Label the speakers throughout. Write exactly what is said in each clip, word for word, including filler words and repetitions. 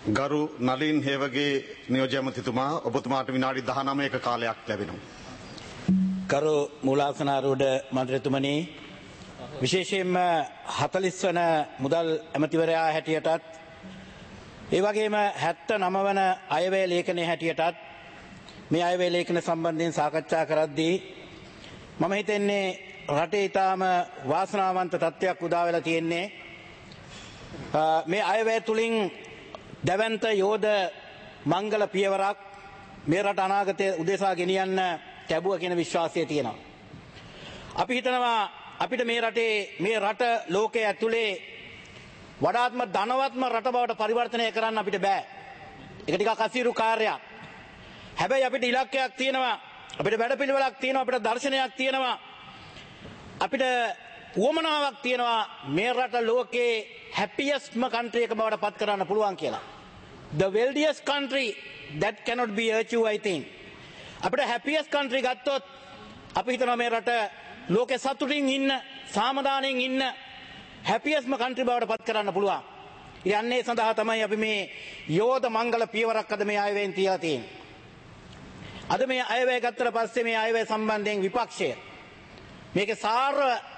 Speaker 1: ගරු නලින් හේවගේ නියෝජ්‍ය ඇමතිතුමා ඔබතුමාට විනාඩි දහනවයක කාලයක් ලැබෙනවා.
Speaker 2: ගරු මූලාසනාරූඪ මන්ත්‍රීතුමනි, විශේෂයෙන්ම හතළිස් වන මුදල් ඇමතිවරයා හැටියටත් ඒ වගේම හැත්තනව වන අයවැය ලේඛනය හැටියටත් මේ අයවැය ලේඛන සම්බන්ධයෙන් සාකච්ඡා කරද්දී මම හිතන්නේ රටේ ඊටාම වාසනාවන්ත තත්ත්වයක් උදා වෙලා තියෙන්නේ. මේ අයවැය තුලින් දැවැන්ත යෝධ මංගල පියවරක් මේ රට අනාගතයේ උදෙසා ගෙනියන්න ලැබුවා කියන විශ්වාසය තියෙනවා. අපි හිතනවා අපිට මේ රටේ මේ රට ලෝකයේ ඇතුලේ වඩාත්ම ධනවත්ම රට බවට පරිවර්තනය කරන්න අපිට බෑ. ඒක ටිකක් අසීරු කාර්යයක්. හැබැයි අපිට ඉලක්කයක් තියෙනවා, අපිට වැඩපිළිවෙලක් තියෙනවා, අපිට දර්ශනයක් තියෙනවා, අපිට උවමනාවක් තියෙනවා මේ රට ලෝකේ happiestම country එක බවට පත් කරන්න පුළුවන් කියලා. The wealthiest country that cannot be achieved, I think. අපිට happiest country ගත්තොත් අපි හිතනවා මේ රට ලෝකේ සතුටින් ඉන්න, සාමදානෙන් ඉන්න happiestම country බවට පත් කරන්න පුළුවන්. යන්නේ සඳහා තමයි අපි මේ යෝධ මංගල පියවරක් අද මේ අයවැයෙන් තියලා තියෙන්නේ. අද මේ අයවැය ගත්තට පස්සේ මේ අයවැය සම්බන්ධයෙන් විපක්ෂය මේකේ සාර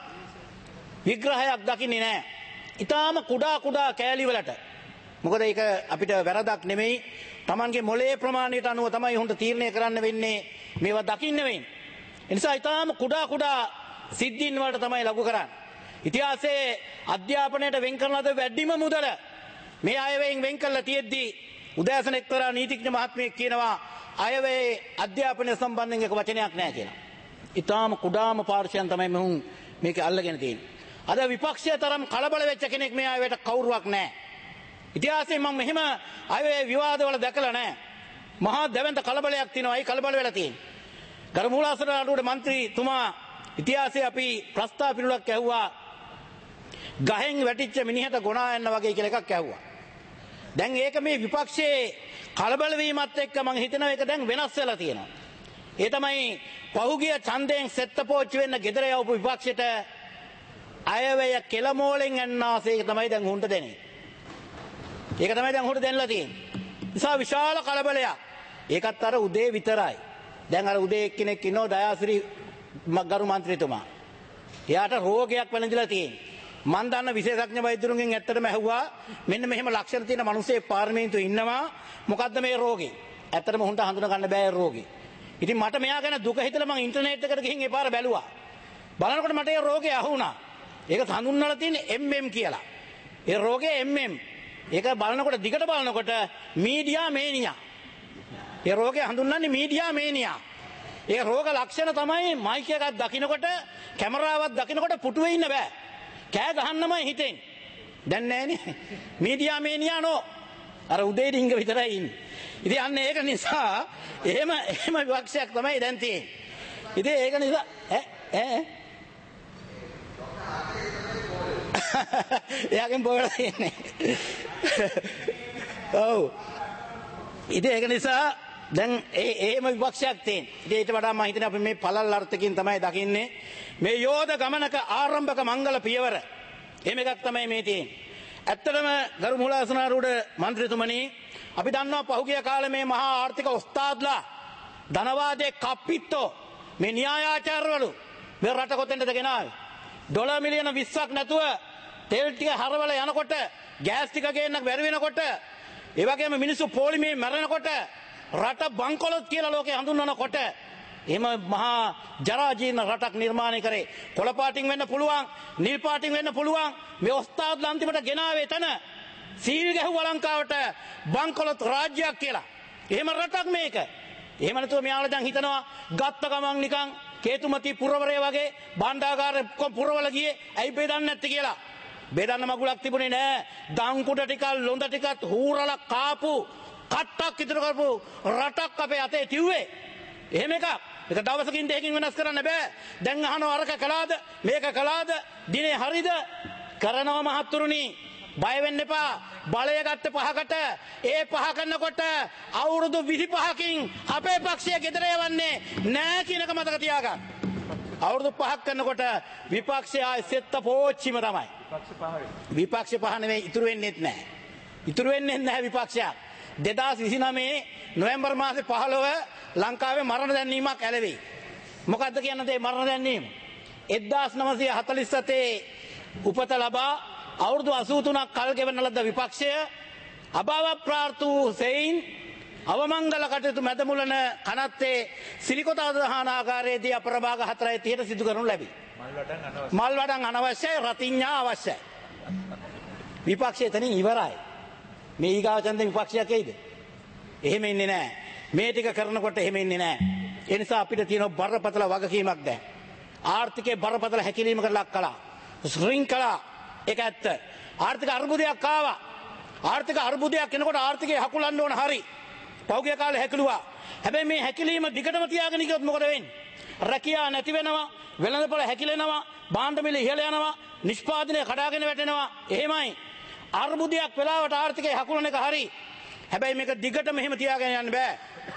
Speaker 2: විග්‍රහයක් දකින්නේ නැහැ. ඊටාම කුඩා කුඩා කෑලි වලට. මොකද ඒක අපිට වැරදක් නෙමෙයි. Tamanගේ මොලේ ප්‍රමාණයට අනුව තමයි හොඳ තීරණය කරන්න වෙන්නේ. මේවා දකින්න වෙන්නේ. ඒ නිසා ඊටාම කුඩා කුඩා සිද්ධීන් වලට තමයි ලඝු කරන්නේ. ඉතිහාසයේ අධ්‍යාපනයට වෙන් කරන ලද වැඩිම මුදල මේ අයවැයෙන් වෙන් කරලා තියෙද්දි උදෑසන එක්තරා නීතිඥ මහත්මයෙක් කියනවා අයවැයේ අධ්‍යාපනය සම්බන්ධයෙන් එක වචනයක් නැහැ කියලා. ඊටාම කුඩාම පාර්ශවයන් තමයි මොහුන් මේක අල්ලගෙන තියෙන්නේ. අද විපක්ෂය තරම් කලබල වෙච්ච කෙනෙක් මේ අයවැයට කවුරුවක් නැහැ. ඉතිහාසයෙන් මම මෙහෙම අයවැය විවාදවල දැකලා නැහැ. මහා දැවැන්ත කලබලයක් තියෙනවා. ඒ කලබල වෙලා තියෙන්නේ. ගරු මූලාසනාරූඪ මන්ත්‍රීතුමා ඉතිහාසයේ අපි ප්‍රස්තාව පිළිලක් ඇහුවා. ගහෙන් වැටිච්ච මිනිහට ගොනා යන්න වගේ කියලා එකක් ඇහුවා. දැන් ඒක මේ විපක්ෂයේ කලබල වීමත් එක්ක මම හිතනවා ඒක දැන් වෙනස් වෙලා තියෙනවා. ඒ තමයි පහුගිය ඡන්දයෙන් සෙත්තපෝච්චි වෙන්න ගෙදර යවපු විපක්ෂයට අයවැය කෙලමෝලෙන් යන්නාසේ තමයි දැන් හුන්ට දෙන්නේ. ඒක තමයි දැන් හුන්ට දෙන්නලා තියෙන්නේ. නිසා විශාල කලබලයක්. ඒකත් අර උදේ විතරයි. දැන් අර උදේ එක්කෙනෙක් ඉන්නෝ දයාසිරි ගරු මන්ත්‍රීතුමා. එයාට රෝගයක් වෙනදිලා තියෙන්නේ. මන් දන්න විශේෂඥ වෛද්‍යරුන්ගෙන් ඇත්තටම ඇහුවා මෙන්න මෙහෙම ලක්ෂණ තියෙන මිනිස්සෙක් පාර්ලිමේන්තුවේ ඉන්නවා. මොකද්ද මේ රෝගේ? ඇත්තටම හුන්ට හඳුනා ගන්න බෑ රෝගේ. ඉතින් මට මෙයා ගැන දුක හිතලා මම ඉන්ටර්නෙට් එකට ගිහින් ඒ පාර බැලුවා. බලනකොට මට ඒ රෝගේ අහුණා. ඒක හඳුන්වලා තියෙන්නේ එම් එම් කියලා. ඒ රෝගේ එම් එම්. ඒක බලනකොට දිගට බලනකොට මීඩියා මේනියා. ඒ රෝගේ හඳුන්වන්නේ මීඩියා මේනියා. ඒ රෝග ලක්ෂණ තමයි මයික් එකක් දකින්නකොට කැමරාවක් දකින්නකොට පුටුවේ ඉන්න බෑ. කෑ ගහන්නමයි හිතෙන්නේ. දැන් නෑනේ. Media mania no. අර උදේ ඩිංග විතරයි ඉන්නේ. ඉතින් අන්න ඒක නිසා එහෙම එහෙම විවක්ෂයක් තමයි දැන් තියෙන්නේ. ඉතින් ඒක නිසා ඈ ඈ එයාගෙන් බෝලා තියෙන්නේ. ඔව්. ඉතින් ඒක නිසා දැන් ඒ එහෙම විපක්ෂයක් තියෙන. ඉතින් ඊට වඩා මම හිතන්නේ අපි මේ පළල් අර්ථකින් තමයි දකින්නේ. මේ යෝධ ගමනක ආරම්භක මංගල පියවර. එහෙම එකක් තමයි මේ තියෙන්නේ. ඇත්තටම ගරු මූලාසනාරූඪ මන්ත්‍රීතුමනි, අපි දන්නවා පහුගිය කාලේ මේ මහා ආර්ථික ඔස්තාද්ලා ධනවාදයේ කප්පිට්ටෝ මේ න්‍යායාචාර්යවරු මේ රට කොතෙන්ද ගෙනාවේ? ඩොලර් මිලියන විස්සක් නැතුව තෙල් ටික හරවල යනකොට, ගෑස් ටික ගේන්න බැරි වෙනකොට, ඒ වගේම මිනිස්සු පොලිමේ මැරෙනකොට, රට බංකොලොත් කියලා ලෝකේ හඳුන්වනකොට එහෙම මහා ජරා ජීර්ණ රටක් නිර්මාණය කරේ. කොළ පාටින් වෙන්න පුළුවන්, නිල් පාටින් වෙන්න පුළුවන්. මේ ඔස්තාද්ලා අන්තිමට ගෙනාවේ තන සීල් ගැහුව ලංකාවට බංකොලොත් රාජ්‍යයක් කියලා. එහෙම රටක් මේක. එහෙම නැතුව මෙයාලා දැන් හිතනවා ගත්ත ගමන් නිකන් කේතුමති පුරවරය වගේ භාණ්ඩාගාර පුරවල ගියේ ඇයි බෙදන්නේ නැත්තේ කියලා. බෙදන්න මගුලක් තිබුණේ නෑ. දන් කුඩ ටිකක් ලොඳ ටිකක් හූරලා කාපු කට්ටක් ඉතුරු කරපු රටක් අපේ අතේ තිව්වේ. එහෙම එකක්. ඒක දවසකින් දෙකකින් වෙනස් කරන්න බෑ. දැන් අහනවා අරක කළාද මේක කළාද දිනේ හරිද? කරනවා මහත්තුරුනි. බය වෙන්න එපා. බලය ගත්ත පහකට ඒ පහ කරනකොට අවුරුදු විසිපහකින් අපේ පක්ෂය ගෙදර යවන්නේ නෑ කියන එක මතක තියාගන්න. අවුරුදු පහක් කරනකොට විපක්ෂය ආයෙ සෙත්ත පෝච්චිම තමයි. විපක්ෂ පහ නෙවෙයි ඉතුරු වෙන්නේත් නෑ. ඉතුරු වෙන්නේ නැහැ විපක්ෂයක්. දෙදාස් විසිනමේ නොවැම්බර් මාසේ පහළොව ලංකාවේ මරණ දැන්වීමක් ඇලවෙයි. මොකද්ද කියන්නද මේ මරණ දැන්වීම? එක්දාස් නවසිය හතළිස් සතේ උපත ලබා අවුරුදු අසූ තුනක් කල් ගෙවන ලද විපක්ෂය අභාව ප්‍රාර්ථූ සෙයින් අවමංගල කටයුතු මැදමුලන කනත්තේ සිරිකොතා දහනාකාරයේදී අපරභාග හතරයි තිහට සිදු කරනු ලැබී. මල් වඩන් අනවශ්‍යයි, රතිඤ්ඤා අවශ්‍යයි. විපක්ෂය එතනින් ඉවරයි. මේ ඊගාව ඡන්දේ විපක්ෂයක් එයිද? එහෙම ඉන්නේ නැහැ. මේ ටික කරනකොට එහෙම ඉන්නේ නැහැ. ඒ නිසා අපිට තියෙන බරපතල වගකීමක් දැන්. ආර්ථිකයේ බරපතල හැකිලීමකට ලක් කළා. ශෘංඛලා ඒක ඇත්ත. ආර්ථික අර්බුදයක් ආවා. ආර්ථික අර්බුදයක් එනකොට ආර්ථිකය හකුලන්න ඕන හරි. පෞද්ගලික කාලේ හැකිලුවා. හැබැයි මේ හැකිලීම දිගටම තියාගෙන ගියොත් මොකද වෙන්නේ? රැකියාව නැති වෙනවා, වෙළඳපොළ හැකිලෙනවා, භාණ්ඩ මිල ඉහළ යනවා, නිෂ්පාදනය කඩාගෙන වැටෙනවා. එහෙමයි. අර්බුදයක් වෙලාවට ආර්ථිකය හකුලන එක හරි. හැබැයි මේක දිගටම එහෙම තියාගෙන යන්න බෑ.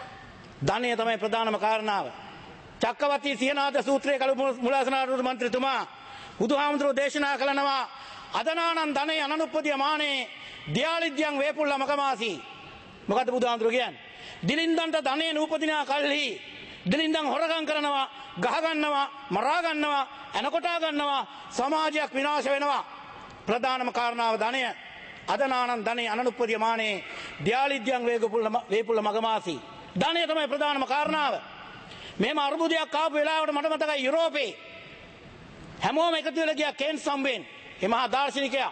Speaker 2: ධනය තමයි ප්‍රධානම කාරණාව. චක්කවර්ති සියනාද සූත්‍රයේ කළු මුලාසනාරුරු මන්ත්‍රීතුමා බුදුහාමුදුරුවෝ දේශනා කළනවා අදනානන් ධනේ අනනුප්පදිය මානේ දියාලිද්‍යං වේපුල්ල මකමාසි. මොකද්ද බුදුහාමුදුරුවෝ කියන්නේ? දිලින්දන්ට ධනේ නූපදිනා කල්හි දිලින්දන් හොරගම් කරනවා, ගහ ගන්නවා, මරා ගන්නවා, එනකොටා ගන්නවා, සමාජයක් විනාශ වෙනවා. ප්‍රධානම කාරණාව ධනය. අදනානන් ධනේ අනනුප්පදිය මානේ දියාලිද්‍යං වේපුල්ල වේපුල්ල මකමාසි. ධනය තමයි ප්‍රධානම කාරණාව. මෙහෙම අර්බුදයක් ආපු වෙලාවට මට මතකයි යුරෝපේ හැමෝම එකතු වෙලා ගියා කේන්ස් සම්බෙන්. ඒ මහා දාර්ශනිකයා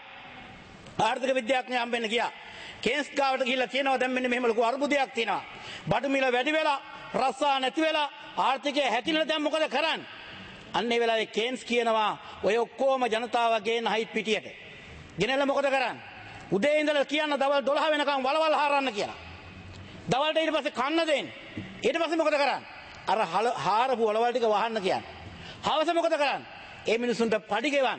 Speaker 2: ආර්ථික විද්‍යාඥයා හම්බෙන්න ගියා. කේන්ස් ගාවට ගිහිල්ලා කියනවා දැන් මෙන්න මෙහෙම ලොකු අර්බුදයක් තියෙනවා. බඩු මිල වැඩි වෙලා, රස්සා නැති වෙලා, ආර්ථිකය හැකිලලා දැන් මොකද කරන්නේ? අන්න ඒ වෙලාවේ කේන්ස් කියනවා ඔය ඔක්කොම ජනතාව ගේන හයිත් පිටියට. ගෙනල්ලා මොකද කරන්නේ? උදේ ඉඳලා කියන්න දවල් දොළහ වෙනකම් වලවල් හාරන්න කියලා. දවල්ට ඊට පස්සේ කන්න දෙන්න. ඊට පස්සේ මොකද කරන්නේ? අර හාරපු වලවල් ටික වහන්න කියන්නේ. හවස මොකද කරන්නේ? ඒ මිනිසුන්ට පඩි ගෙවන්න.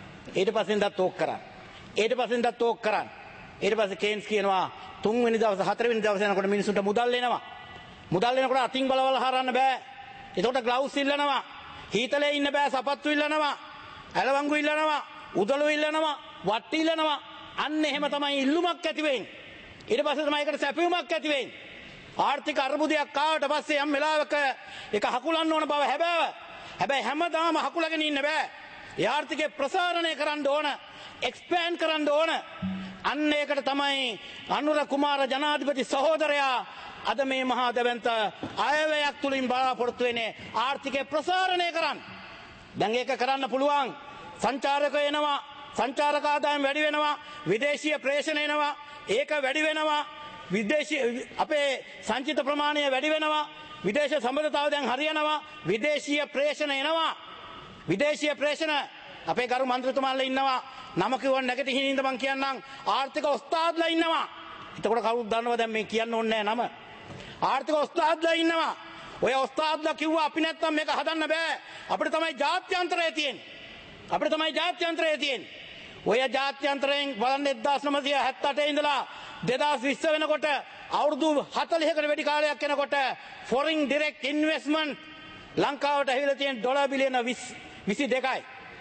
Speaker 2: ඊට පස්සෙන් දත් ඕක් කරන්න. ඊට පස්සෙන් දත් ඕක් කරන්න. ඊට පස්සේ කේන්ස් කියනවා තුන්වෙනි දවස් හතරවෙනි දවස් යනකොට මිනිසුන්ට මුදල් එනවා. මුදල් එනකොට අතින් බලවල් හරන්න බෑ. එතකොට ග්ලව්ස් ඉල්ලනවා. හීතලේ ඉන්න බෑ, සපත්තු ඉල්ලනවා. ඇලවංගු ඉල්ලනවා, උදළු ඉල්ලනවා, වට්ටි ඉල්ලනවා. අන්න එහෙම තමයි ඉල්ලුමක් ඇති වෙන්නේ. ඊට පස්සේ තමයි ඒකට සැපයුමක් ඇති වෙන්නේ. ආර්ථික අර්බුදයක් ආවට පස්සේ යම් වෙලාවක ඒක හකුලන්න ඕන බව හැබෑව. හැබැයි හැමදාම හකුලගෙන ඉන්න බෑ. ඒ ආර්ථිකය ප්‍රසාරණය කරන්න ඕන, එක්ස්පෑන්ඩ් කරන්න ඕන. අන්න ඒකට තමයි අනුර කුමාර ජනාධිපති සහෝදරයා අද මේ මහා දැවැන්ත අයවැයක් තුලින් බලාපොරොත්තු වෙන්නේ ආර්ථිකය ප්‍රසාරණය කරන්න. දැන් ඒක කරන්න පුළුවන්. සංචාරකයෝ එනවා, සංචාරක ආදායම් වැඩි වෙනවා, විදේශීය ප්‍රේෂණ එනවා, ඒක වැඩි වෙනවා. විදේශී අපේ සංචිත ප්‍රමාණය වැඩි වෙනවා. විදේශ සම්බන්ධතාව දැන් හරියනවා. විදේශීය ප්‍රේෂණ එනවා. විදේශීය ප්‍රේෂණ අපේ ගරු මන්ත්‍රීතුමාලා ඉන්නවා. නම කිව්වන් නැගිට හිනින්ද මං කියන්නම් ආර්ථික ඔස්තාද්ලා ඉන්නවා. එතකොට කවුරුත් දන්නවා දැන් මේ කියන්න ඕනේ නැහැ නම. ආර්ථික ඔස්තාද්ලා ඉන්නවා. ඔය ඔස්තාද්ලා කිව්වා අපි නැත්තම් මේක හදන්න බෑ. අපිට තමයි ජාත්‍යන්තරය තියෙන්නේ. අපිට තමයි ජාත්‍යන්තරය තියෙන්නේ. ඔය ජාත්‍යන්තරයෙන් බලන්න එක්දාස් නවසිය හැත්තෑ අටේ ඉඳලා දෙදාස් විස්ස වෙනකොට අවුරුදු හතළිහකට වැඩි කාලයක් යනකොට ෆොරින් ඩිරෙක්ට් ඉන්වෙස්ට්මන්ට් ලංකාවට ඇවිල්ලා තියෙන ඩොලර් බිලියන විසි දෙකයි.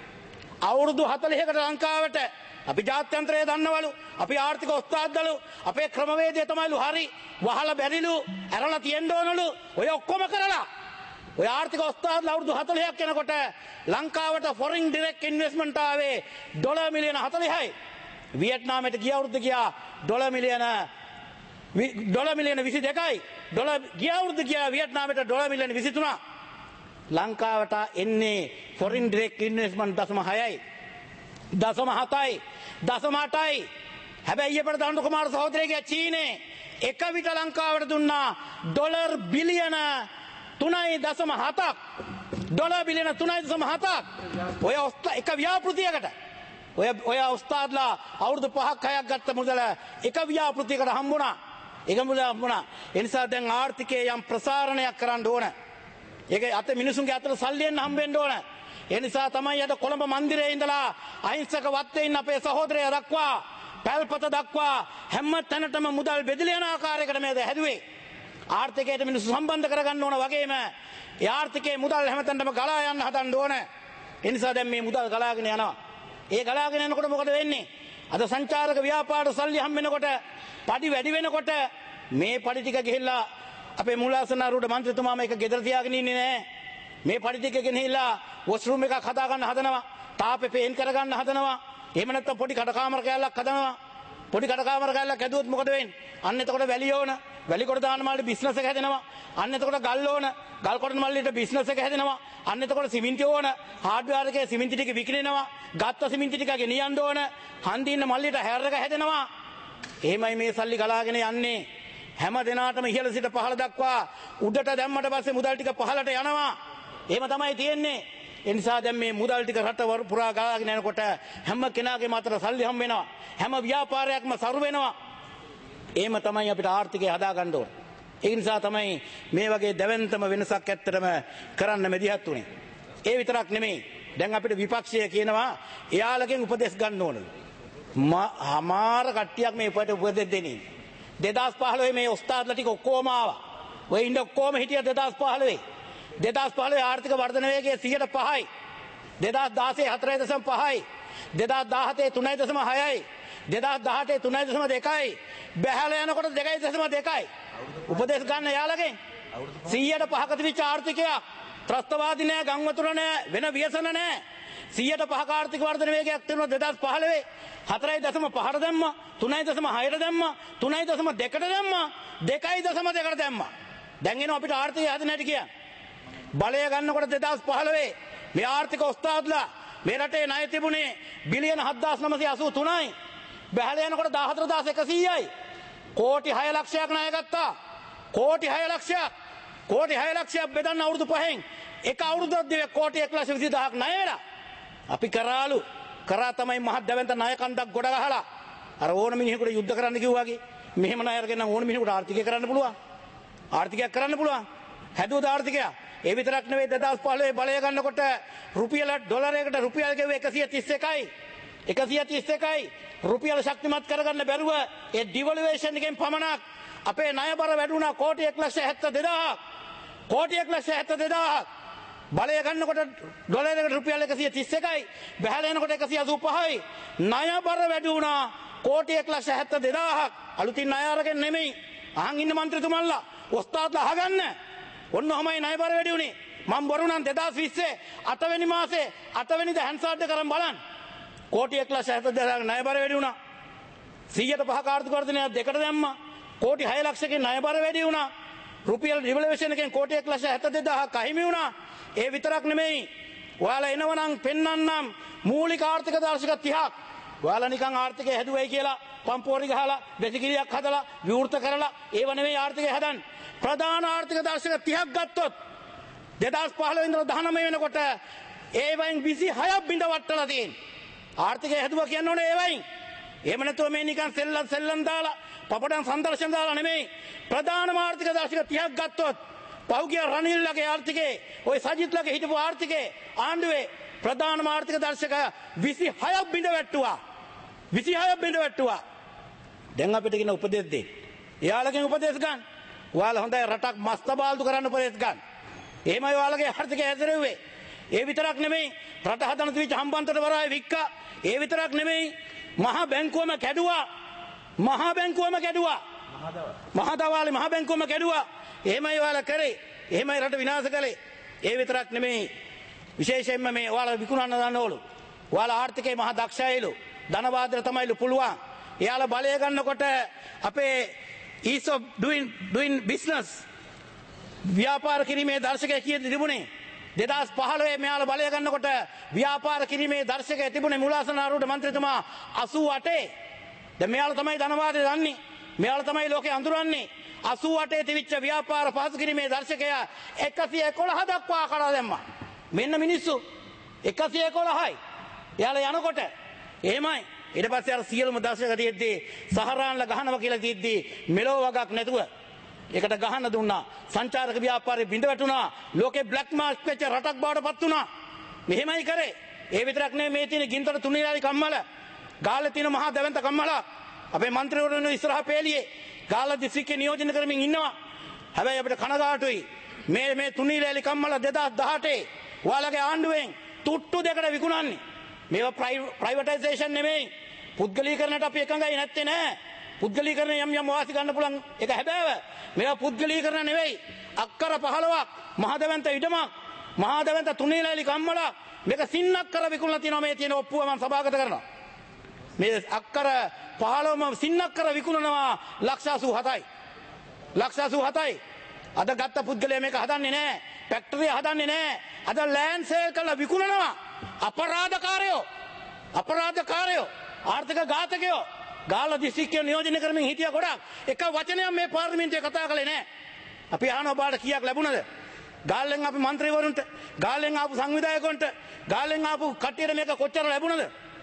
Speaker 2: අවුරුදු හතළිහකට ලංකාවට අපි ජාත්‍යන්තරය දන්නවලු, අපි ආර්ථික ඔස්තාද්දලු, අපේ ක්‍රමවේදය තමයිලු හරි, වහලා බැරිලු, ඇරලා තියෙන්න ඕනලු. ඔය ඔක්කොම කරලා ඔය ආර්ථික ඔස්තාද්දලා අවුරුදු හතළිහක් යනකොට ලංකාවට ෆොරින් ඩිරෙක්ට් ඉන්වෙස්ට්මන්ට් ආවේ ඩොලර් මිලියන හතළිහයි. වියට්නාමයට ගිය අවුරුද්ද ගියා ඩොලර් මිලියන ඩොලර් මිලියන විසි දෙකයි. ඩොලර් ගිය අවුරුද්ද ගියා වියට්නාමයට ඩොලර් මිලියන විසි තුනක්. ලංකාවට එන්නේ ෆොරින් ඩිරෙක්ට් ඉන්වෙස්ට්මන්ට් දශම හයයි, දශම හතයි, දශම අටයි. හැබැයි ඊපට දඬු කුමාර සහෝදරයගේ චීනේ එක විට ලංකාවට දුන්නා ඩොලර් බිලියන තුනයි දශම හතක්. ඩොලර් බිලියන තුනයි දශම හතක්. ඔය එක ව්‍යාපෘතියකට ඔය ඔය උස්තාද්ලා අවුරුදු පහක් හයක් ගත්ත මුදල එක ව්‍යාපෘතියකට හම්බුණා. ඒක මුදල හම්බුණා. ඒ නිසා දැන් ආර්ථිකයේ යම් ප්‍රසාරණයක් කරන්න ඕන. ඒක අත මිනිසුන්ගේ අතට සල්ලියෙන් හම්බෙන්න ඕන. ඒ නිසා තමයි අද කොළඹ මන්දිරයේ ඉඳලා අහිංසක වත්තේ ඉන්න අපේ සහෝදරයා දක්වා පැල්පත දක්වා හැම තැනටම මුදල් බෙදලා යන ආකාරයකට මේක හැදුවේ. ආර්ථිකයට මිනිස්සු සම්බන්ධ කරගන්න ඕන වගේම ඒ ආර්ථිකයේ මුදල් හැමතැනටම ගලා යන්න හදන්න ඕන. ඒ නිසා දැන් මේ මුදල් ගලාගෙන යනවා. ඒ ගලාගෙන යනකොට මොකද වෙන්නේ? අද සංචාරක ව්‍යාපාර සල්ලි හම් වෙනකොට පඩි වැඩි වෙනකොට මේ පඩි ටික ගිහිල්ලා අපේ මූලාසනාරූඪ මන්ත්‍රීතුමා මේක ගෙදර තියාගෙන ඉන්නේ නැහැ. මේ පඩි ටික ගෙනහිල්ලා වොෂ්රූම් එකක් හදා ගන්න හදනවා. තාපේ පේන් කර ගන්න හදනවා. එහෙම නැත්නම් පොඩි කඩකාමර කෑල්ලක් හදනවා. පොඩි කඩකාමර කෑල්ලක් ඇදුවොත් මොකද වෙන්නේ? අන්න එතකොට වැලි ඕන. වැලි කොට දාන මාළේ බිස්නස් එක හැදෙනවා. අන්න එතකොට ගල් ඕන. ගල් කොට මාළේට බිස්නස් එක හැදෙනවා. අන්න එතකොට සිමෙන්ති ඕන. හાર્ඩ්වෙයාර් එකේ සිමෙන්ති ටික විකිනෙනවා. ගත්ත සිමෙන්ති ටික ගෙනියන්න ඕන. හන්දි ඉන්න මල්ලියට හැර් එක හැදෙනවා. එහෙමයි මේ සල්ලි ගලාගෙන යන්නේ. හැම දිනාටම ඉහළ සිට පහළ දක්වා උඩට දැම්මට පස්සේ මුදල් ටික පහළට යනවා. එහෙම තමයි තියෙන්නේ. ඒ නිසා දැන් මේ මුදල් ටික රට පුරා ගලාගෙන යනකොට හැම කෙනාගේම අතට සල්ලි හම් වෙනවා. හැම ව්‍යාපාරයක්ම සරු වෙනවා. එහෙම තමයි අපිට ආර්ථිකය හදා ගන්න ඕන. ඒ නිසා තමයි මේ වගේ දැවැන්තම වෙනසක් ඇත්තටම කරන්න මෙදිහත් උනේ. ඒ විතරක් නෙමෙයි. දැන් අපිට විපක්ෂය කියනවා එයාලගෙන් උපදෙස් ගන්න ඕනලු. අමාර කට්ටියක් මේ උපට උපදෙස් දෙන්නේ. දෙදාස් පහළොවේ මේ ඔස්තාද්ලා ටික ඔක්කොම ආවා. ඔය ඉන්න ඔක්කොම හිටියා දෙදාස් පහළොවේ. දෙදාස් පහළොවේ ආර්ථික වර්ධන වේගය සියයට පහයි. දෙදාස් දාහේ හතරයි දශම පහයි. දෙදාස් දාහතේ තුනයි දශම හයයි. දෙදාස් දහඅටේ තුනයි දශම දෙකයි. බැහැලා යනකොට දෙකයි දශම දෙකයි. උපදෙස් ගන්න යාළගෙන් සියයට පහක තිබිච්ච ආර්ථිකයක් ත්‍රස්තවාදී නෑ, ගම්වතුර නෑ, වෙන ව්‍යසන නෑ. සියයට පහක ආර්ථික වර්ධන වේගයක් තිබුණා දෙදාස් පහළොවේ. හතරයි දශම පහට දැම්මා, තුනයි දශම හයට දැම්මා, තුනයි දශම දෙකට දැම්මා, දෙකයි දශම දෙකට දැම්මා. දැන් එනවා අපිට ආර්ථිකය හදන්න හැටි කියන්නේ. බලය ගන්නකොට දෙදාස් පහළොවේ මේ ආර්ථික ඔස්තාද්ලා මේ රටේ ණය තිබුණේ බිලියන හත්දාස් නවසිය අසූ තුනයි. බැහැලා යනකොට දාහතර දාස් එකසීයයි. කෝටි හය ලක්ෂයක් ණය ගත්තා. කෝටි හය ලක්ෂයක්. කෝටි හය ලක්ෂයක් බෙදන්න අවුරුදු පහෙන් එක අවුරුද්දක් දෙක කෝටි එක ලක්ෂ විසි දහසක් ණය වෙලා. අපි කරාලු කරා තමයි මහත් දැවැන්ත ණය කන්දක් ගොඩ ගහලා අර ඕන මිනිහෙකුට යුද්ධ කරන්න කිව්වා වගේ මෙහෙම ණය අරගෙන ඕන මිනිහෙකුට ආර්ථිකය කරන්න පුළුවන්. ආර්ථිකයක් කරන්න පුළුවන්. හැදුවද ආර්ථිකය? ඒ විතරක් නෙවෙයි දෙදාස් පහළොවේ බලය ගන්නකොට රුපියල ඩොලරයකට රුපියල් ගෙවුවේ එකසිය තිස් එකයි. එකසිය තිස් එකයි. රුපියල ශක්තිමත් කරගන්න බැරුව ඒ ඩිවලුවේෂන් එකෙන් පමණක් අපේ ණය බර වැඩි වුණා කෝටි එක ලක්ෂ හැත්තෑ දෙදාහක්. කෝටි එක ලක්ෂ හැත්තෑ දෙදාහක්. බලය ගන්නකොට ඩොලරයකට රුපියල් එකසිය තිස් එකයි. බැහැලා යනකොට එකසිය අසූ පහයි. ණය බර වැඩි වුණා කෝටි එක ලක්ෂ හැත්තෑ දෙදාහක්. අලුතින් ණය අරගෙන නෙමෙයි. අහන් ඉන්න මන්ත්‍රීතුමන්ලා ඔස්තාද්ලා අහගන්න. ඔන්න ඔහමයි ණය බර වැඩි වුණේ. මම බොරු නම් දෙදාස් විස්සේ අට වෙනි මාසේ අට වෙනිදා හැන්සාඩ් කරන් බලන්න. කෝටි එක ලක්ෂ හැත්තෑ දෙදාහක් ණය බර වැඩි වුණා. සියයට පහක ආර්ථික වර්ධනයක් දෙකට දැම්මා. කෝටි හය ලක්ෂකින් ණය බර වැඩි වුණා. රුපියල් ඩිවලුවේෂන් එකෙන් කෝටි එක ලක්ෂ හැත්තෑ දෙදාහක් අහිමි වුණා. ඒ විතරක් නෙමෙයි. ඔයාලා එනවනම් පෙන්වන්නම් මූලික ආර්ථික දර්ශක තිහක්. ඔයාලා නිකන් ආර්ථිකය හැදුවයි කියලා පම්පෝරි ගහලා වැසිකිළියක් හදලා විවෘත කරලා ඒව නෙමෙයි ආර්ථිකය හදන්නේ. ප්‍රධාන ආර්ථික දර්ශක තිහක් ගත්තොත් දෙදාස් පහළොව ඉඳලා දහනවය වෙනකොට ඒවයින් විසි හයක් බිඳ වට්ටලා තියෙනවා. ආර්ථිකය හැදුවා කියන්න ඕනේ ඒවයින්. එහෙම නැතුව මේ නිකන් සෙල්ලම් සෙල්ලම් දාලා පපඩම් සංදර්ශන දාලා නෙමෙයි. ප්‍රධානම ආර්ථික දර්ශක තිහක් ගත්තොත් පෞගිය රනිල්ලගේ ආර්ථිකේ ඔය සජිත්ලගේ හිටපු ආර්ථිකේ ආණ්ඩුවේ ප්‍රධානම ආර්ථික දර්ශක විසි හයක් බිඳ වැට්ටුවා. විසි හයක් බිඳ වැට්ටුවා. දැන් අපිට කියන උපදෙස් දෙන්න. එයාලගෙන් උපදෙස් ගන්න. ඔයාලා හොඳයි රටක් මස්තබාල්දු කරන්න උපදෙස් ගන්න. එහෙමයි ඔයාලගේ ආර්ථිකය හැදෙරුවේ. ඒ විතරක් නෙමෙයි රට හදන තිබිච්ච හම්බන්තොට වරාය වික්කා. ඒ විතරක් නෙමෙයි මහා බැංකුවම කැඩුවා. මහා බැංකුවම කැඩුවා. මහා දවාලේ මහා බැංකුවම කැඩුවා. එහෙමයි ඔයාලා කරේ. එහෙමයි රට විනාශ කළේ. ඒ විතරක් නෙමෙයි විශේෂයෙන්ම මේ ඔයාලා විකුණන්න දන්නවලු. ඔයාලා ආර්ථිකේ මහා දක්ෂයිලු. ධනවාදර තමයිලු පුළුවන්. එයාලා බලය ගන්නකොට අපේ ease of doing doing business ව්‍යාපාර කිරීමේ දර්ශකය කීයද තිබුණේ? දෙදාස් පහළොවේ මෙයාලා බලය ගන්නකොට ව්‍යාපාර කිරීමේ දර්ශකය තිබුණේ මූලාසනාරූඪ මන්ත්‍රීතුමා අසූ අටේ. දැන් මෙයාලා තමයි ධනවාදය දන්නේ. මෙයාලා තමයි ලෝකේ අඳුරන්නේ. අසූ අටේ තිබිච්ච ව්‍යාපාර පහසු කිරීමේ දර්ශකය එකසිය එකොළහ දක්වා කඩා දැම්මා. මෙන්න මිනිස්සු එකසිය එකොළහයි. එයාලා යනකොට එහෙමයි. ඊට පස්සේ අර සියලුම දර්ශක තියෙද්දි සහරාන්ලා ගහනවා කියලා තියෙද්දි මෙලෝ වගක් නැතුව ඒකට ගහන්න දුන්නා. සංචාරක ව්‍යාපාරේ බිඳ වැටුණා. ලෝකේ බ්ලැක් මාර්ක් වෙච්ච රටක් බවට පත් වුණා. මෙහෙමයි කරේ. ඒ විතරක් නෙමෙයි මේ තියෙන ගින්තර තුනීලාරි කම්මල ගාල්ලේ තියෙන මහා දැවැන්ත කම්මල අපේ മന്ത്രിවරුන් ඉස්සරහා පෙළියේ ගාල්ල දිස්ත්‍රික්කේ නියෝජනය කරමින් ඉන්නවා. හැබැයි අපිට කනගාටුයි මේ මේ තුනීලාරි කම්මල දෙදාස් දහඅටේ ඔයාලගේ ආණ්ඩුවෙන් තුට්ටු දෙකට විකුණන්නේ. මේවා ප්‍රයිවටයිසේෂන් නෙමෙයි. පුද්ගලීකරණයට අපි එකඟයි නැත්තේ නෑ. පුද්ගලීකරණ යම් යම් වාසි ගන්න පුළුවන් ඒක හැබෑව. මේවා පුද්ගලීකරණ නෙවෙයි. අක්කර පහළොවක් මහදවන්ත ඉඩමක් මහදවන්ත තුනීලයිලි කම්මලක් මේක සින්නක්කර විකුණලා තියෙනවා. මේ තියෙන ඔප්පුව මම සභාගත කරනවා. මේ අක්කර පහළොවම සින්නක්කර විකුණනවා ලක්ෂ අසූ හතයි. ලක්ෂ අසූ හතයි. අද ගත්ත පුද්ගලයා මේක හදන්නේ නෑ. ෆැක්ටරිය හදන්නේ නෑ. අද ලෑන්ඩ් සේල් කරලා විකුණනවා. අපරාධකාරයෝ අපරාධකාරයෝ ආර්ථික ඝාතකයෝ ගාල්ල දිස්ත්‍රික්කය නියෝජනය කරමින් හිටිය ගොඩක්. එක වචනයක් මේ පාර්ලිමේන්තුවේ කතා කළේ නෑ. අපි අහන ඔබට කීයක් ලැබුණද? ගාල්ලෙන් ආපු മന്ത്രിවරුන්ට, ගාල්ලෙන් ආපු සංවිධායකයන්ට, ගාල්ලෙන් ආපු කට්ටියට මේක කොච්චර ලැබුණද?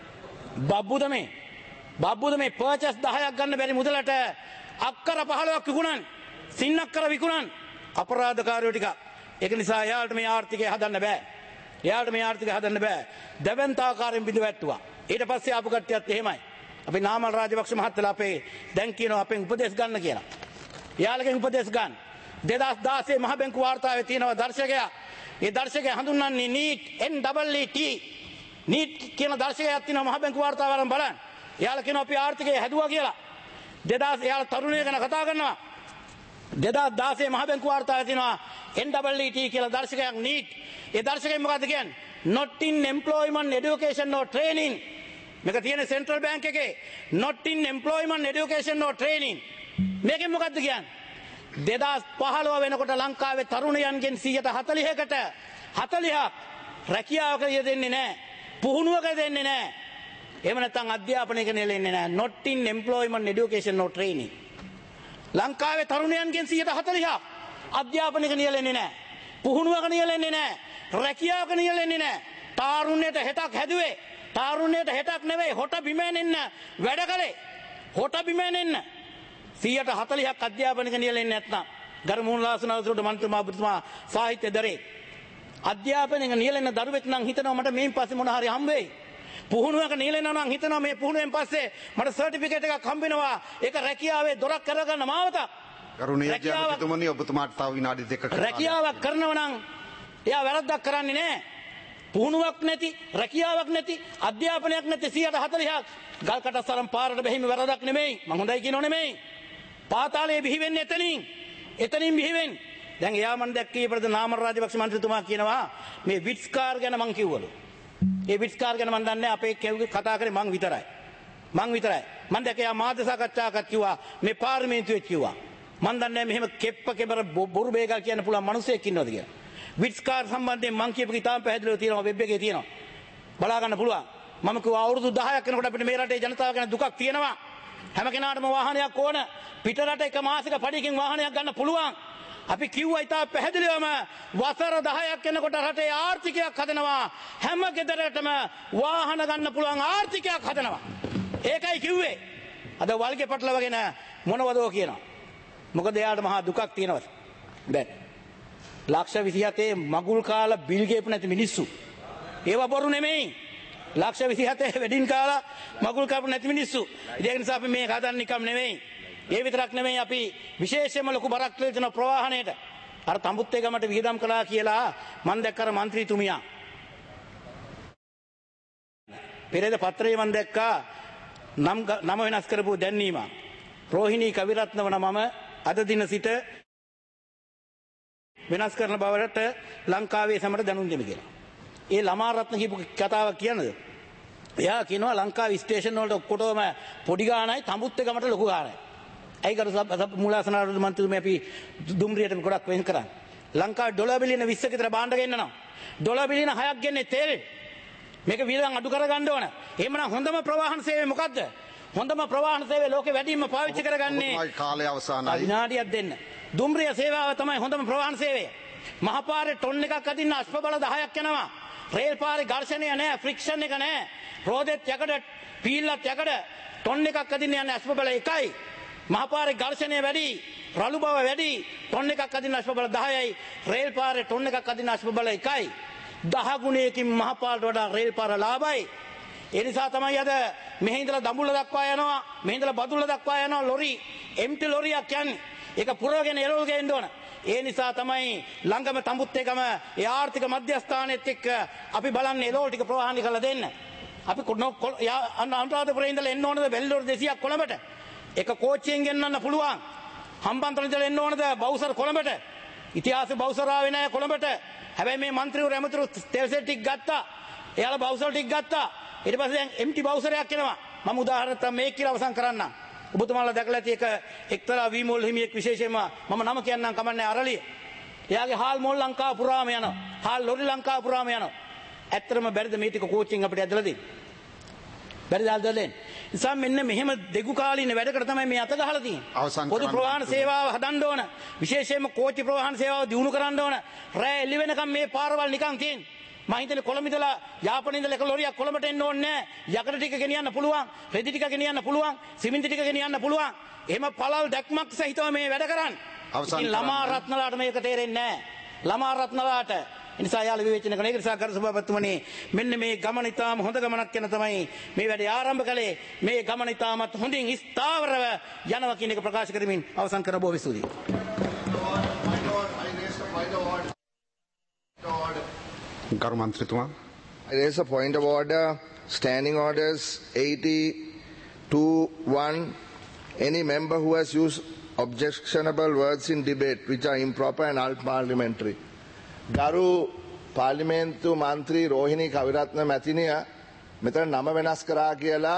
Speaker 2: බබ්බුද මේ? බබ්බුද මේ පර්චස් දහයක් ගන්න බැරි මුදලට අක්කර පහළොවක් විකුණන්, සින්නක්කර විකුණන් අපරාධකාරයෝ ටික. ඒක නිසා එයාලට මේ ආර්ථිකය හදන්න බෑ. එයාලට මේ ආර්ථිකය හදන්න බෑ. දැවැන්තාකාරයෙන් බිඳ වැට්ටුවා. ඊට පස්සේ ආපු කට්ටියත් එහෙමයි. අපි නාමල් රාජපක්ෂ මහත්තයලා අපේ දැන් කියනවා අපෙන් උපදෙස් ගන්න කියලා. එයාලගෙන් උපදෙස් ගන්න. දෙදහස් දාසය මහ බැංකු වාර්තාවේ තියෙනවා දර්ශකයා. ඒ දර්ශකය හඳුන්වන්නේ NEET N double E T. NEET කියන දර්ශකයක් තියෙනවා මහ බැංකු වාර්තාව වලින් බලන්න. එයාලා කියනවා අපි ආර්ථිකය හැදුවා කියලා. දෙදහස් එයාලා තරුණයෝ ගැන කතා කරනවා. දෙදහස් දාසය මහ බැංකු වාර්තාවේ තියෙනවා එන් ඩබල් ඊ ටී කියලා දර්ශකයක් නීට්. ඒ දර්ශකයෙන් මොකද්ද කියන්නේ? not in employment education or training. මේක තියෙන සෙන්ට්‍රල් බැංක් එකේ not in employment education or training. මේකෙන් මොකද්ද කියන්නේ? දෙදහස් පහළොව වෙනකොට ලංකාවේ තරුණයන්ගෙන් සියයට හතළිහකට හතළිහක් රැකියාවක යෙදෙන්නේ නැහැ. පුහුණුවක දෙන්නේ නැහැ. එහෙම නැත්නම් අධ්‍යාපනයක නෙලෙන්නේ නැහැ. not in employment education or training. ලංකාවේ තරුණයන්ගෙන් සියයට හතළිහක් අධ්‍යාපනයක නියැලෙන්නේ නැහැ. පුහුණුවක නියැලෙන්නේ නැහැ. රැකියාවක නියැලෙන්නේ නැහැ. තාරුණ්‍යයට හෙටක් හැදුවේ. තාරුණ්‍යයට හෙටක් නෙවෙයි හොට බිමෙන් එන්න වැඩ කළේ. හොට බිමෙන් එන්න සියයට හතළිහක් අධ්‍යාපනයක නියැලෙන්නේ නැත්නම් ගරුමුණලාසනවලට මන්ත්‍රීතුමා ඔබතුමා සාහිත්‍ය දරේ අධ්‍යාපනයක නියැලෙන දරුවෙක් නම් හිතනවා මට මේන් පස්සේ මොන හරි හම්බ වෙයි. පුහුණුවක නියැලෙනවා නම් හිතනවා මේ පුහුණුවෙන් පස්සේ මට සර්ටිෆිකේට් එකක් හම්බ වෙනවා. ඒක රැකියාවේ දොරක් කරගන්න මාවතක්.
Speaker 1: ගරුණීය ජනාධිපතිතුමනි ඔබතුමාට තව විනාඩි දෙකක
Speaker 2: රැකියාවක් කරනවා නම් එයා වැරද්දක් කරන්නේ නැහැ. පුහුණුවක් නැති, රැකියාවක් නැති, අධ්‍යාපනයක් නැති සියයට හතළිහක් ගල්කටස්සරම් පාරට බැහිම වැරද්දක් නෙමෙයි. මම හොඳයි කියනෝ නෙමෙයි. පාතාලයේ බිහි වෙන්නේ එතනින්. එතනින් බිහි වෙන්නේ. දැන් එයා මන් දැක්කේ ප්‍රද නාමල් රාජපක්ෂ මන්ත්‍රීතුමා කියනවා මේ විට්ස් කාර් ගැන මං කිව්වලු. ඒ විට්ස් කාර් ගැන මන් දන්නේ අපේ කෙව්වේ කතා කරේ මං විතරයි. මං විතරයි. මන් දැක්කේ ආ මාධ්‍ය සාකච්ඡාවක් කිව්වා මේ පාර්ලිමේන්තුවේ කිව්වා. මන් දන්නේ මෙහෙම කෙප්ප කෙබර බොරු බේගල් කියන්න පුළුවන් මිනිසෙක් ඉන්නවද කියලා. විට්ස් කාර් සම්බන්ධයෙන් මං කියපු කිතාම පැහැදිලිව තියෙනවා වෙබ් එකේ තියෙනවා. බලා ගන්න පුළුවන්. මම කිව්වා අවුරුදු දහයක් වෙනකොට අපිට මේ රටේ ජනතාව ගැන දුකක් තියෙනවා. හැම කෙනාටම වාහනයක් ඕන. පිට රට එක මාසික පඩියකින් වාහනයක් ගන්න පුළුවන්. අපි කිව්වා ඉතා පැහැදිලිවම වසර දහයක් යනකොට රටේ ආර්ථිකයක් හදනවා. හැම ගෙදරටම වාහන ගන්න පුළුවන් ආර්ථිකයක් හදනවා. ඒකයි කිව්වේ. අද වල්ගේ පටලවගෙන මොනවදෝ කියනවා. මොකද එයාට මහා දුකක් තියෙනවා. දැන් ලක්ෂ විසිහතේ මගුල් කාලා බිල් ගේපු නැති මිනිස්සු. ඒවා බොරු නෙමෙයි. ලක්ෂ විසිහතේ වෙඩින් කාලා මගුල් කාපු නැති මිනිස්සු. ඒ නිසා අපි මේක හදන්න නිකම් නෙමෙයි. ඒ විතරක් නෙමෙයි අපි විශේෂයෙන්ම ලොකු බරක් දෙන ප්‍රවාහණයට අර තඹුත්තේ ගමට විහිදම් කළා කියලා මම දැක්ක අර മന്ത്രിතුමියා. පෙරේද පත්‍රයේ මම දැක්කා නම් නම වෙනස් කරපු දැන්වීම. රෝහිණී කවිරත්නව නමම අද දින සිට වෙනස් කරන බවට ලංකාවේ සමට දැනුම් දෙමි කියලා. ඒ ළමා රත්න කියපු කතාවක් කියනද? එයා කියනවා ලංකාවේ ස්ටේෂන් වලට ඔක්කොටම පොඩි ගානයි තඹුත්තේ ගමට ලොකු ගානයි. ඇයි කරු මූලාසනාරෝධ මන්ත්‍රීතුමා අපි දුම්රියට ගොඩක් වෙන් කරන්නේ. ලංකාවේ ඩොලර් බිලියන විස්සක විතර භාණ්ඩ ගෙන්නනවා. ඩොලර් බිලියන හයක් ගෙන්නේ තෙල්. මේක වියදම් අඩු කරගන්න ඕන. එහෙමනම් හොඳම ප්‍රවාහන සේවය මොකද්ද? හොඳම ප්‍රවාහන සේවය ලෝකේ වැඩිම පාවිච්චි කරගන්නේ
Speaker 1: කාලය අවසానයි.
Speaker 2: විනාඩියක් දෙන්න. දුම්රිය සේවාව තමයි හොඳම ප්‍රවාහන සේවය. මහපාරේ ටොන් එකක් අදින්න අශ්වබල දහයක් යනවා. රේල් පාරේ ඝර්ෂණය නැහැ, ෆ්‍රික්ෂන් එක නැහැ. රෝදෙත් යකඩ, පීල්ලත් යකඩ ටොන් එකක් අදින්න යන්නේ අශ්වබල එකයි. මහපාරේ ඝර්ෂණය වැඩි, රළු බව වැඩි. ටොන් එකක් අදින්න අශ්වබල දහයයි. රේල් පාරේ ටොන් එකක් අදින්න අශ්වබල එකයි. දහ ගුණයකින් මහපාරට වඩා රේල් පාර ලාභයි. ඒ නිසා තමයි අද මෙහි ඉඳලා දඹුල්ල දක්වා යනවා, මෙහි ඉඳලා බදුල්ල දක්වා යනවා ලොරි, එම්ටි ලොරියක් යන්නේ. ඒක පුරවගෙන එළවලු ගේන්න ඕන. ඒ නිසා තමයි ළඟම තඹුත්තේගම ඒ ආර්ථික මධ්‍යස්ථානෙත් එක්ක අපි බලන්නේ එළවලු ටික ප්‍රවාහණය කරලා දෙන්න. අපි අනුරාධපුරේ ඉඳලා එන්න ඕනද බැල්ලෝර දෙසියක් කොළඹට? එක කෝච්චියෙන් ගෙන්නන්න පුළුවන්. හම්බන්තොට ඉඳලා එන්න ඕනද බවුසර කොළඹට? ඉතිහාස බවුසර ආවේ නැහැ කොළඹට. හැබැයි මේ മന്ത്രിවරු ඇමතිවරු තෙල් සෙට් ටික ගත්තා. එයාලා බවුසර ටික ගත්තා. ඊට පස්සේ දැන් එම්ටි බවුසරයක් එනවා. මම උදාහරණයක් තමයි මේක කියලා අවසන් කරන්නම්. ඔබතුමාලා දැකලා ඇති එක එක්තරා වීමෝල් හිමියෙක් විශේෂයෙන්ම මම නම කියන්නම් කමන්නේ අරලිය. එයාගේ හාල් මොල් ලංකාව පුරාම යනවා. හාල් ලොරි ලංකාව පුරාම යනවා. ඇත්තටම බැරිද මේ ටික කෝච්චියෙන් අපිට ඇදලා දෙන්න? බැරිද ඇදලා දෙන්න? නිසා මෙන්න මෙහෙම දෙගු කාලින වැඩකට තමයි මේ අත ගහලා තියෙන්නේ. පොදු ප්‍රවාහන සේවාව හදන්න ඕන. විශේෂයෙන්ම කෝච්චි ප්‍රවාහන සේවාව දියුණු කරන්න ඕන. රෑ එළි වෙනකම් මේ පාරවල් නිකන් තියෙන්නේ. මම හිතන්නේ කොළඹ ඉඳලා යාපනයේ ඉඳලා එක ලොරියක් කොළඹට එන්න ඕනේ නැහැ. යකඩ ටික ගෙනියන්න පුළුවන්, රෙදි ටික ගෙනියන්න පුළුවන්, සිමෙන්ති ටික ගෙනියන්න පුළුවන්. එහෙම පළල් දැක්මක් සහිතව මේ වැඩ කරන්නේ. ඉතින් ළමා රත්නලාට මේක තේරෙන්නේ නැහැ. ළමා රත්නලාට ඒ නිසා යාළ විවේචන කරන එක නිසා කර සභාපතිතුමනි මෙන්න මේ ගමන ඉතාම හොඳ ගමනක් යන තමයි මේ වැඩේ ආරම්භ කළේ. මේ ගමන ඉතාමත් හොඳින් ස්ථාවරව යනවා කියන එක ප්‍රකාශ කරමින් අවසන් කරන බොහෝ ස්තුතියි.
Speaker 1: ගරු මන්ත්‍රීතුමා.
Speaker 3: I raise a point of order. Standing orders eighty-two one. Any member who has used objectionable words in debate which are improper and unparliamentary. ගරු පාර්ලිමේන්තු මන්ත්‍රී රෝහිණී කවිරත්න මැතිණිය මෙතන නම වෙනස් කරා කියලා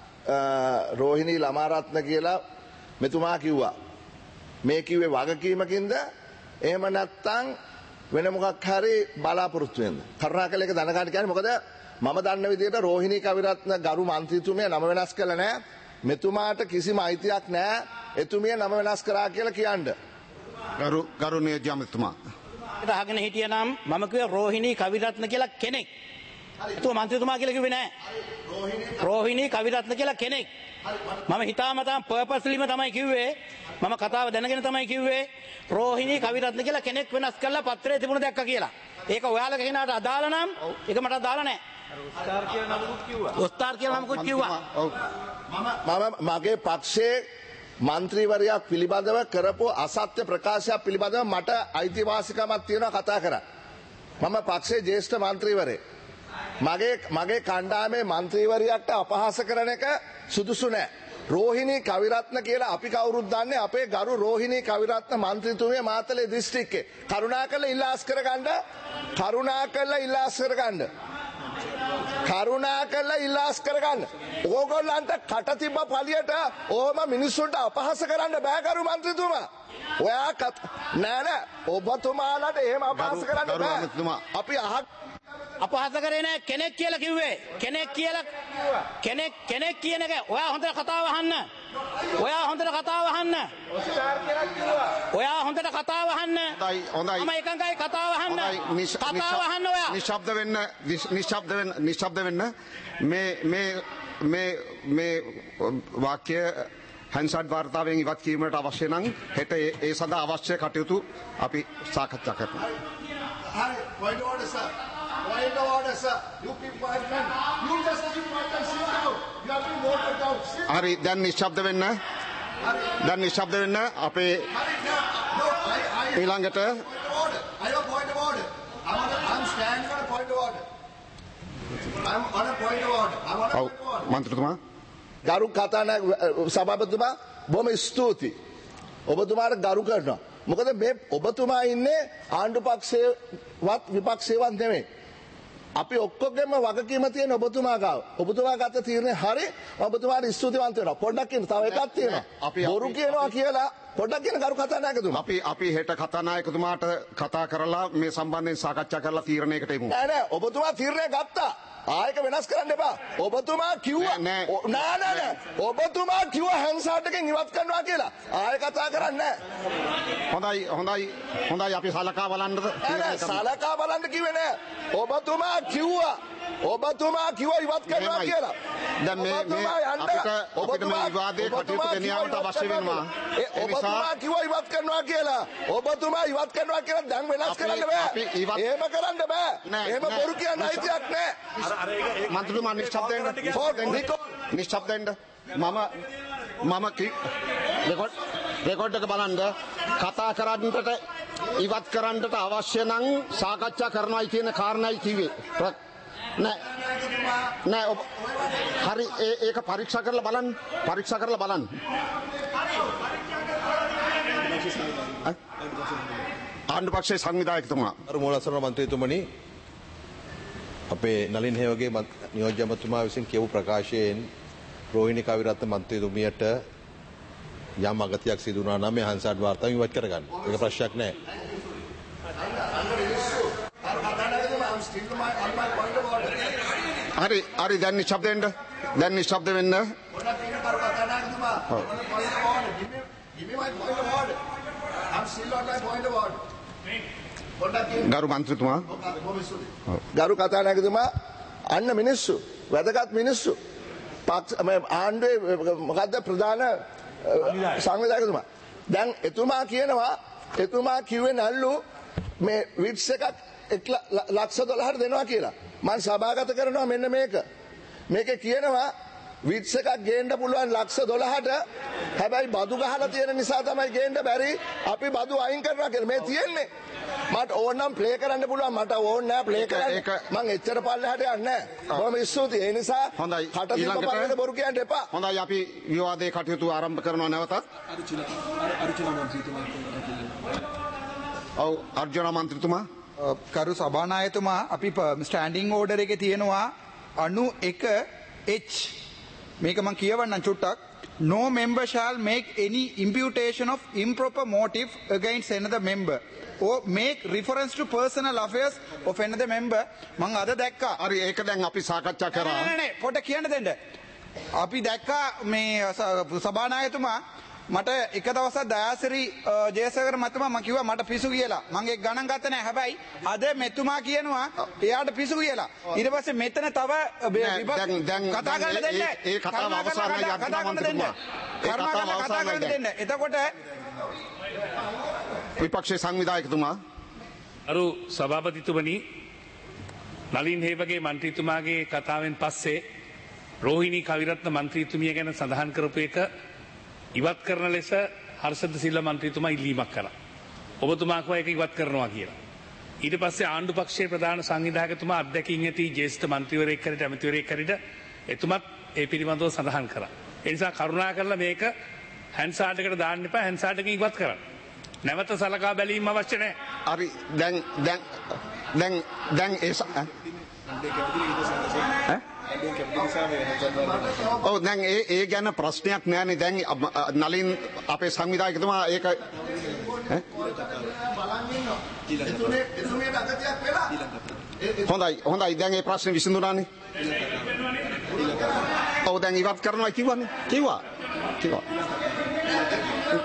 Speaker 3: රෝහිණී ළමාරත්න කියලා මෙතුමා කිව්වා. මේ කිව්වේ වගකීමකින්ද එහෙම නැත්නම් වෙන මොකක් හරි බලාපොරොත්තු වෙනද? කරුණාකර ඒක දැනගන්න කියන්නේ මොකද මම දන්න විදිහට රෝහිණී කවිරත්න ගරු මන්ත්‍රීතුමිය නම වෙනස් කළා නෑ. මෙතුමාට කිසිම අයිතියක් නෑ එතුමිය නම වෙනස් කරා කියලා කියන්න.
Speaker 1: ගරු ගරු නියෝජ්‍ය අමාත්‍යතුමා.
Speaker 2: අහගෙන හිටියනම් මම කිව්වේ රෝහිණී කවිරත්න කියලා කෙනෙක්. එතුමා මන්ත්‍රීතුමා කියලා කිව්වේ නෑ. රෝහිණී කවිරත්න කියලා කෙනෙක්. මම හිතාමතා පර්පස්ලිම තමයි කිව්වේ. මම කතාව දැනගෙන තමයි කිව්වේ රෝහිණී කවිරත්න කියලා කෙනෙක් වෙනස් කරලා පත්‍රයේ තිබුණ දැක්ක කියලා. ඒක ඔයාලගේ කෙනාට අදාළ නම් ඒක මට අදාළ නෑ. ඔස්තාර් කියලා නමකුත් කිව්වා. ඔස්තාර් කියලා නමකුත් කිව්වා.
Speaker 3: ඔව්. මම මගේ පක්ෂයේ මන්ත්‍රීවරයක් පිළිබඳව කරපු අසත්‍ය ප්‍රකාශයක් පිළිබඳව මට අයිතිවාසිකමක් තියෙනවා කතා කරන්න. මම පක්ෂයේ ජ්‍යෙෂ්ඨ මන්ත්‍රීවරයෙක්. මගේ මගේ කණ්ඩායමේ මන්ත්‍රීවරයෙක්ට අපහාස කරන එක සුදුසු නෑ. රෝහිණී කවිරත්න කියලා අපි කවුරුත් දන්නේ අපේ ගරු රෝහිණී කවිරත්න මන්ත්‍රීතුමිය මාතලේ දිස්ත්‍රික්කේ. කරුණාකරලා ඉල්ලාස් කරගන්න. කරුණාකරලා ඉල්ලාස් කරගන්න. කරුණාකරලා ඉල්ලාස් කරගන්න. ඕගොල්ලන්ට කට තිබ්බ පළියට ඕම මිනිස්සුන්ට අපහාස කරන්න බෑ ගරු මන්ත්‍රීතුමා. ඔයා නෑ නෑ ඔබතුමාලට එහෙම අපහාස කරන්න බෑ. අපි අහක්
Speaker 2: අපහාස කරේ නෑ කෙනෙක් කියලා කිව්වේ. කෙනෙක් කියලා කෙනෙක් කෙනෙක් කියන එක ඔයා හොඳට කතාව අහන්න. ඔයා හොඳට කතාව අහන්න. ඔයා හොඳට කතාව අහන්න.
Speaker 1: හොඳයි හොඳයි.
Speaker 2: මම එකඟයි කතාව අහන්න. කතාව අහන්න ඔයා.
Speaker 1: නිශ්ශබ්ද වෙන්න නිශ්ශබ්ද වෙන්න නිශ්ශබ්ද වෙන්න මේ මේ මේ මේ වාක්‍ය හන්සඩ් වාර්තාවෙන් ඉවත් කිරීමට අවශ්‍ය නම් හෙට ඒ සඳහා අවශ්‍ය කටයුතු අපි සාකච්ඡා කරනවා.
Speaker 3: Harry, point of order, sir. Point of order, sir. You keep quiet, man. You just keep quiet and sit down. You have been voted out. Sit.
Speaker 1: හරි දැන් නිශ්ශබ්ද වෙන්න. දැන් නිශ්ශබ්ද වෙන්න අපේ ඊළඟට
Speaker 3: I have a point of order. I'm on a, I'm standing on a point of order. I'm on a point of order. I'm on a
Speaker 1: ඔව්
Speaker 3: point of order.
Speaker 1: මන්ත්‍රීතුමා
Speaker 3: ගරු කතානායක සභාපතිතුමා බොහොම ස්තුතියි. ඔබතුමාට ගරු කරනවා. මොකද මේ ඔබතුමා ඉන්නේ ආණ්ඩු පක්ෂයේවත් විපක්ෂයේවත් නෙමෙයි. අපි ඔක්කොගෙම වගකීම තියෙන ඔබතුමා ගාව. ඔබතුමා ගත තීරණය හරි. ඔබතුමාට ස්තුතිවන්ත වෙනවා. පොඩ්ඩක් ඉන්න තව එකක් තියෙනවා. බොරු කියනවා කියලා පොඩ්ඩක් ඉන්න ගරු කතානායකතුමා.
Speaker 1: අපි අපි හෙට කතානායකතුමාට කතා කරලා මේ සම්බන්ධයෙන් සාකච්ඡා කරලා තීරණයකට එමු.
Speaker 3: නෑ නෑ ඔබතුමා තීරණය ගත්තා. ආයක වෙනස් කරන්න එපා. ඔබතුමා කිව්වා
Speaker 1: නෑ
Speaker 3: නෑ නෑ නෑ ඔබතුමා කිව්වා හැන්සාට් එකෙන් ඉවත් කරනවා කියලා. ආයෙ කතා කරන්නේ නෑ.
Speaker 1: හොඳයි හොඳයි හොඳයි අපි සලකා බලන්නද
Speaker 3: නෑ සලකා බලන්න කිව්වේ නෑ. ඔබතුමා කිව්වා ඔබතුමා කිව්වා ඉවත් කරනවා කියලා.
Speaker 1: දැන් මේ මේ අපිට අපිට මේ විවාදයේ කටයුතු ගෙනියන්නට අවශ්‍ය වෙනවා.
Speaker 3: ඔබතුමා කිව්වා ඉවත් කරනවා කියලා. ඔබතුමා ඉවත් කරනවා කියලා දැන් වෙනස් කරන්න බෑ. එහෙම කරන්න බෑ. එහෙම බොරු කියන්න අයිතියක් නෑ.
Speaker 1: මන්ත්‍රීතුමා නිශ්ශබ්ද වෙන්න. නිශ්ශබ්ද වෙන්න. මම මම කි රෙකෝඩ් රෙකෝඩ් එක බලන්න කතා කරන්නට ඉවත් කරන්නට අවශ්‍ය නම් සාකච්ඡා කරනවායි කියන කාරණායි කිව්වේ. නෑ නෑ ඔබ හරි ඒ- ඒක පරීක්ෂා කරලා බලන්න පරීක්ෂා කරලා බලන්න ඈ? ආණ්ඩු පක්ෂයේ සංවිධායකතුමා
Speaker 4: අර මූලසරණ මන්ත්‍රීතුමනි අපේ නලින් හේවගේ මත්- නියෝජ්‍ය අමාත්‍යතුමා විසින් කියපු ප්‍රකාශයෙන් රෝහිණී කවිරත්න මන්ත්‍රීතුමියට යම් අගතියක් සිදු වුණා නම් මේ හංසාඩ් වාර්තාව ඉවත් කරගන්න. ඒක ප්‍රශ්නයක් නෑ.
Speaker 1: හරි හරි දැන් නිශ්ශබ්ද වෙන්න දැන් නිශ්ශබ්ද වෙන්න ගරු මන්ත්‍රීතුමා
Speaker 3: ගරු කතානායකතුමා අන්න මිනිස්සු වැදගත් මිනිස්සු පක්ෂ මේ ආණ්ඩුවේ මොකද්ද ප්‍රධාන අ, සංවිධායකතුමා දැන් එතුමා කියනවා එතුමා කිව්වේ නැල්ලු මේ විට්ස් එකක් එක් ල- ල- ලක්ෂ දොළහට දෙනවා කියලා මම සභාගත කරනවා මෙන්න මේක මේකේ කියනවා විට්ස් එකක් ගේන්න පුළුවන් ලක්ෂ දොළහට හැබැයි බදු ගහලා තියෙන නිසා තමයි ගේන්න බැරි අපි බදු අයින් කරනවා කියලා මේ තියෙන්නේ මට ඕනම් ප්ලේ කරන්න පුළුවන් මට ඕන නෑ ප්ලේ කරන්න
Speaker 1: ඒක-
Speaker 3: මං එච්චර පල්ලෙහාට යන්නේ නෑ බොහොම ස්තුතියි ඒ නිසා
Speaker 1: හොඳයි.
Speaker 3: කට දීප
Speaker 1: ඊළඟට-
Speaker 3: පල්ලෙට බොරු කියන්න එපා
Speaker 1: හොඳයි අපි විවාදයේ කටයුතු ආරම්භ කරනවා නැවතත් ඔව් අර්ජුන මන්ත්‍රීතුමා
Speaker 5: කරු සභානායතුමා අපි ස්ටෑන්ඩිං ඕඩර් එකේ තියෙනවා අනු එක H මේක මම කියවන්නම් චුට්ටක් no member shall make any imputation of improper motive against another member or make reference to personal affairs of another member මම අද දැක්කා
Speaker 1: හරි ඒක දැන් අපි සාකච්ඡා කරා
Speaker 5: නෑ නෑ නෑ පොඩ්ඩක් කියන්න දෙන්න අපි දැක්කා මේ ස- සභානායකතුමා මට එක දවසක් දයාසිරි අ, ජයසේකර මහත්මයා මම කිව්වා මට පිසු කියලා මම ඒක ගණන් ගත්තේ නෑ හැබැයි අද මෙතුමා කියනවා එයාට පිසු කියලා ඊට පස්සේ මෙතන තව අ, බේ-
Speaker 1: නෑ,
Speaker 5: විභාග-
Speaker 1: දැන්- දැන්-
Speaker 5: කතා
Speaker 1: දැන්
Speaker 5: කරන්න
Speaker 1: ඒ-
Speaker 5: දෙන්න
Speaker 1: ඒ- ඒ කතාව
Speaker 5: කරුණාකරලා
Speaker 1: අවසානයි
Speaker 5: කතා- කතා කරන්න දෙන්න
Speaker 1: අධිකරණ මන්ත්‍රීතුමා. ඒ
Speaker 5: කරුණාකරලා
Speaker 1: කතාව
Speaker 5: කතා කරන්න
Speaker 1: අවසානයි
Speaker 5: දෙන්න එතකොට
Speaker 1: විපක්ෂයේ සංවිධායකතුමා
Speaker 6: අරු සභාපතිතුමනි නලින් හේවගේ මන්ත්‍රීතුමාගේ කතාවෙන් පස්සේ රෝහිණී කවිරත්න මන්ත්‍රීතුමිය ගැන සඳහන් කරපු එක ඉවත් කරන ලෙස හර්ෂද සිල්වා මන්ත්‍රීතුමා ඉල්ලීමක් කළා. ඔබතුමා කිව්වා ඒක ඉවත් කරනවා කියලා. ඊට පස්සේ ආණ්ඩු පක්ෂයේ ප්‍රධාන සංවිධායකතුමා අධ්‍යක්ෂින් ඇති ජ්‍යෙෂ්ඨ මන්ත්‍රීවරයෙක් කරට ඇමතිවරයෙක් කරට එතුමත් ඒ පිළිබඳව සඳහන් කරා. ඒ නිසා කරුණාකරලා මේක හැන්සාඩ් එකට දාන්න එපා හැන්සාඩ් එකකින් ඉවත් කරන්න. නැවත සලකා බැලීම අවශ්‍ය නැහැ.
Speaker 1: හරි දැන් දැන් දැන් දැන් ඒ ස- ඈ? ඈ? ඔව් දැන් ඒ ඒ ගැන ප්‍රශ්නයක් නෑනේ දැන් අ- අ- නලින් අපේ සංවිධායකතුමා ඒක ඈ? හොඳයි හොඳයි දැන් ඒ ප්‍රශ්නේ විසඳුණානේ ඔව් දැන් ඉවත් කරනවා කිව්වනේ කිව්වා කිව්වා